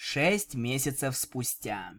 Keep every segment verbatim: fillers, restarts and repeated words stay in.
Шесть месяцев спустя.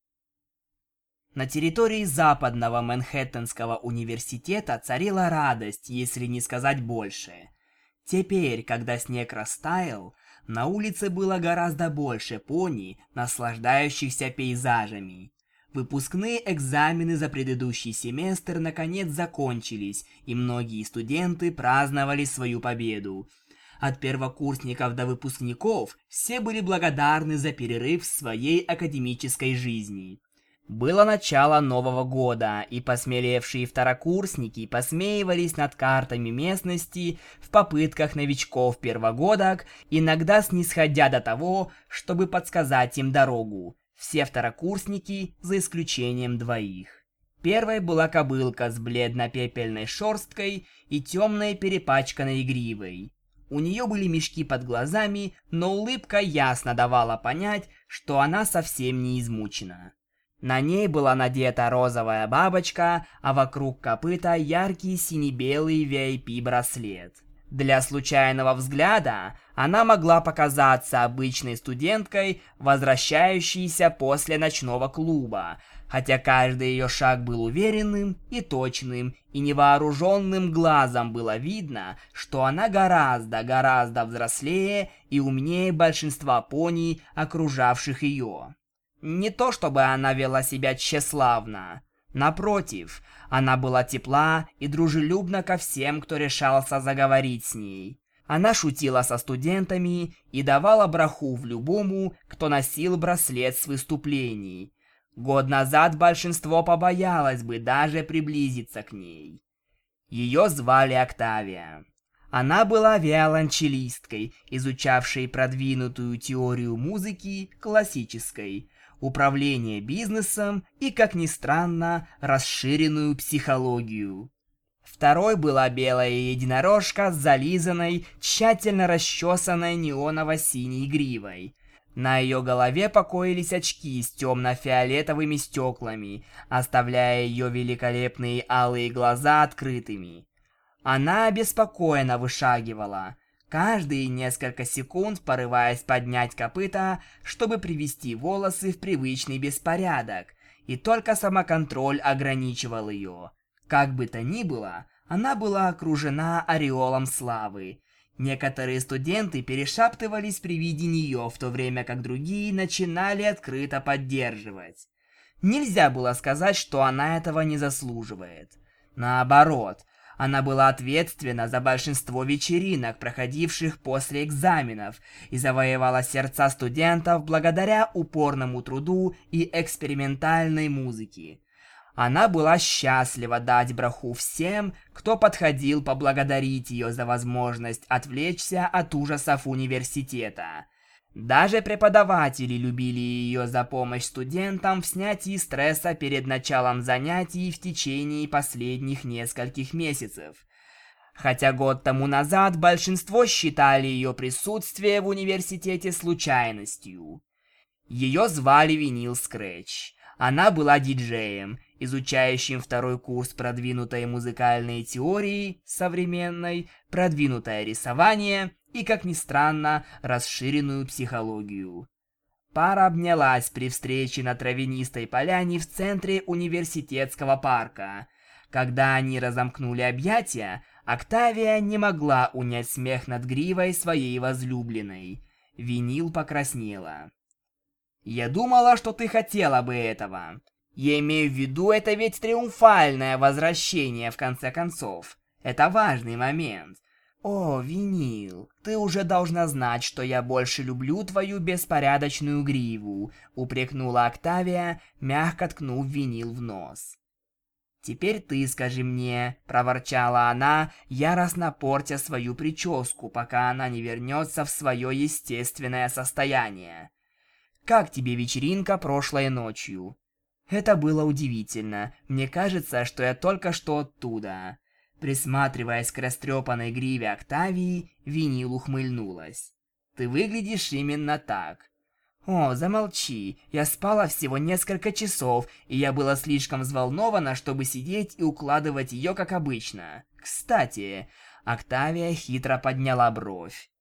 На территории западного Манхэттенского университета царила радость, если не сказать больше. Теперь, когда снег растаял, на улице было гораздо больше пони, наслаждающихся пейзажами. Выпускные экзамены за предыдущий семестр наконец закончились, и многие студенты праздновали свою победу. От первокурсников до выпускников все были благодарны за перерыв в своей академической жизни. Было начало Нового года, и посмелевшие второкурсники посмеивались над картами местности в попытках новичков-первогодок, иногда снисходя до того, чтобы подсказать им дорогу. Все второкурсники, за исключением двоих. Первой была кобылка с бледно-пепельной шерсткой и темной перепачканной гривой. У нее были мешки под глазами, но улыбка ясно давала понять, что она совсем не измучена. На ней была надета розовая бабочка, а вокруг копыта яркий сине-белый ви ай пи-браслет. Для случайного взгляда она могла показаться обычной студенткой, возвращающейся после ночного клуба, хотя каждый ее шаг был уверенным и точным, и невооруженным глазом было видно, что она гораздо-гораздо взрослее и умнее большинства пони, окружавших ее. Не то чтобы она вела себя тщеславно. Напротив, она была тепла и дружелюбна ко всем, кто решался заговорить с ней. Она шутила со студентами и давала браху в любому, кто носил браслет с выступлений. Год назад большинство побоялось бы даже приблизиться к ней. Ее звали Октавия. Она была виолончелисткой, изучавшей продвинутую теорию музыки, классической, управление бизнесом и, как ни странно, расширенную психологию. Второй была белая единорожка с зализанной, тщательно расчесанной неоново-синей гривой. На ее голове покоились очки с темно-фиолетовыми стеклами, оставляя ее великолепные алые глаза открытыми. Она обеспокоенно вышагивала, каждые несколько секунд порываясь поднять копыта, чтобы привести волосы в привычный беспорядок, и только самоконтроль ограничивал ее. Как бы то ни было, она была окружена ореолом славы. Некоторые студенты перешептывались при виде нее, в то время как другие начинали открыто поддерживать. Нельзя было сказать, что она этого не заслуживает. Наоборот, она была ответственна за большинство вечеринок, проходивших после экзаменов, и завоевала сердца студентов благодаря упорному труду и экспериментальной музыке. Она была счастлива дать браху всем, кто подходил поблагодарить ее за возможность отвлечься от ужасов университета. Даже преподаватели любили ее за помощь студентам в снятии стресса перед началом занятий в течение последних нескольких месяцев. Хотя год тому назад большинство считали ее присутствие в университете случайностью. Ее звали Винил Скретч. Она была диджеем, изучающим второй курс продвинутой музыкальной теории, современной, продвинутое рисование и, как ни странно, расширенную психологию. Пара обнялась при встрече на травянистой поляне в центре университетского парка. Когда они разомкнули объятия, Октавия не могла унять смех над гривой своей возлюбленной. Винил покраснела. «Я думала, что ты хотела бы этого. Я имею в виду, это ведь триумфальное возвращение в конце концов. Это важный момент. О, Винил, ты уже должна знать, что я больше люблю твою беспорядочную гриву», упрекнула Октавия, мягко ткнув Винил в нос. «Теперь ты скажи мне», — проворчала она, яростно портя свою прическу, пока она не вернется в свое естественное состояние. «Как тебе вечеринка прошлой ночью?» Это было удивительно. Мне кажется, что я только что оттуда. Присматриваясь к растрепанной гриве Октавии, Винил ухмыльнулась. «Ты выглядишь именно так». «О, замолчи. Я спала всего несколько часов, и я была слишком взволнована, чтобы сидеть и укладывать ее, как обычно. Кстати...» Октавия хитро подняла бровь.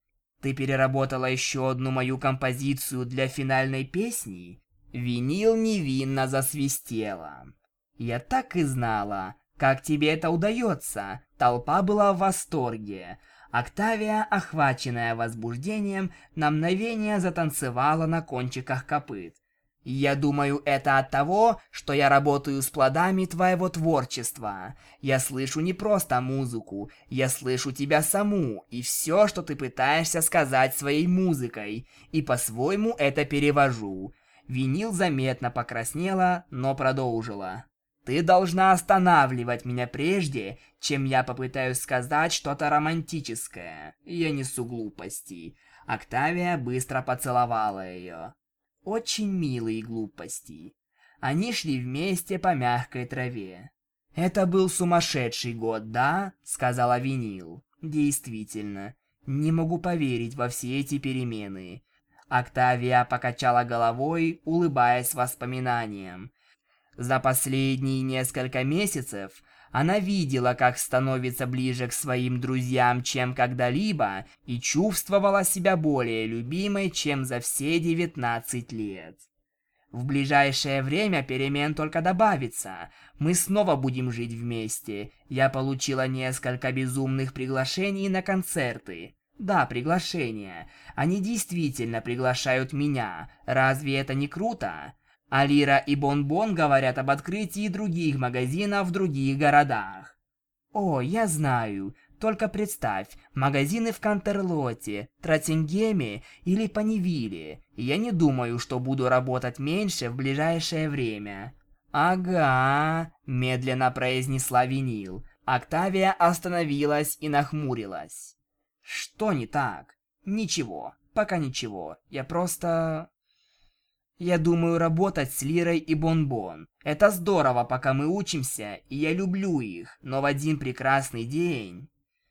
Ты переработала еще одну мою композицию для финальной песни? Винил невинно засвистела. Я так и знала. Как тебе это удается? Толпа была в восторге. Октавия, охваченная возбуждением, на мгновение затанцевала на кончиках копыт. Я думаю, это от того, что я работаю с плодами твоего творчества. Я слышу не просто музыку, я слышу тебя саму и все, что ты пытаешься сказать своей музыкой, и по-своему это перевожу. Винил заметно покраснела, но продолжила. Ты должна останавливать меня прежде, чем я попытаюсь сказать что-то романтическое. Я несу глупости. Октавия быстро поцеловала ее. Очень милые глупости. Они шли вместе по мягкой траве. «Это был сумасшедший год, да?» — сказала Винил. «Действительно. Не могу поверить во все эти перемены». Октавия покачала головой, улыбаясь воспоминаниям. За последние несколько месяцев она видела, как становится ближе к своим друзьям, чем когда-либо, и чувствовала себя более любимой, чем за все девятнадцать лет. В ближайшее время перемен только добавится. Мы снова будем жить вместе. Я получила несколько безумных приглашений на концерты. Да, приглашения. Они действительно приглашают меня. Разве это не круто? Алира и Бон-Бон говорят об открытии других магазинов в других городах. О, я знаю. Только представь, магазины в Кантерлоте, Тротингеме или Панивиле. Я не думаю, что буду работать меньше в ближайшее время. Ага, медленно произнесла Винил. Октавия остановилась и нахмурилась. Что не так? Ничего, пока ничего. Я просто... Я думаю работать с Лирой и Бон-Бон. Это здорово, пока мы учимся, и я люблю их, но в один прекрасный день...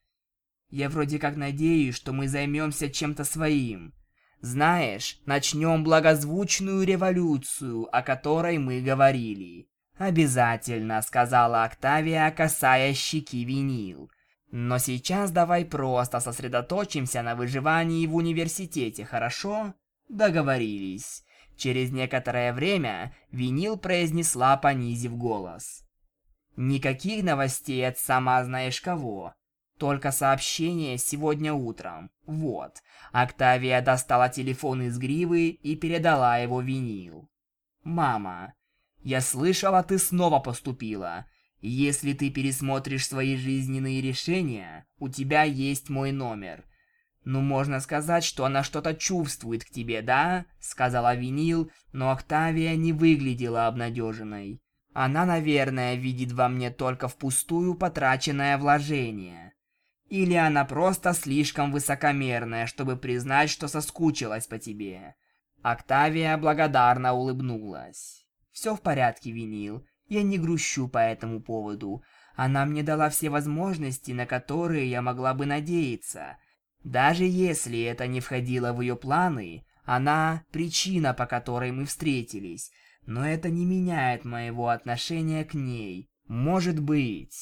Я вроде как надеюсь, что мы займемся чем-то своим. Знаешь, начнем благозвучную революцию, о которой мы говорили. Обязательно, сказала Октавия, касаясь щеки Винил. Но сейчас давай просто сосредоточимся на выживании в университете, хорошо? Договорились. Через некоторое время Винил произнесла, понизив голос. Никаких новостей от сама знаешь кого. Только сообщение сегодня утром. Вот. Октавия достала телефон из гривы и передала его Винил. «Мама, я слышала, ты снова поступила. Если ты пересмотришь свои жизненные решения, у тебя есть мой номер. Ну, можно сказать, что она что-то чувствует к тебе, да?» — сказала Винил, но Октавия не выглядела обнадеженной. Она, наверное, видит во мне только впустую потраченное вложение. Или она просто слишком высокомерная, чтобы признать, что соскучилась по тебе. Октавия благодарно улыбнулась. «Все в порядке, Винил. Я не грущу по этому поводу. Она мне дала все возможности, на которые я могла бы надеяться. Даже если это не входило в ее планы, она – причина, по которой мы встретились. Но это не меняет моего отношения к ней. Может быть...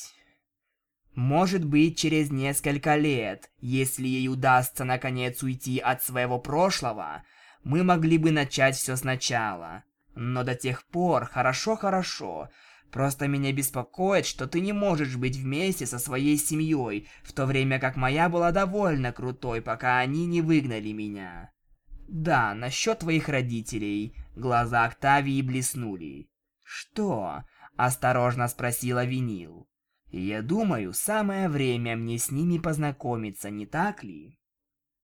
Может быть, через несколько лет, если ей удастся наконец уйти от своего прошлого, мы могли бы начать все сначала. Но до тех пор хорошо-хорошо. Просто меня беспокоит, что ты не можешь быть вместе со своей семьей, в то время как моя была довольно крутой, пока они не выгнали меня. Да, насчет твоих родителей. Глаза Октавии блеснули. Что? Осторожно спросила Винил. Я думаю, самое время мне с ними познакомиться, не так ли?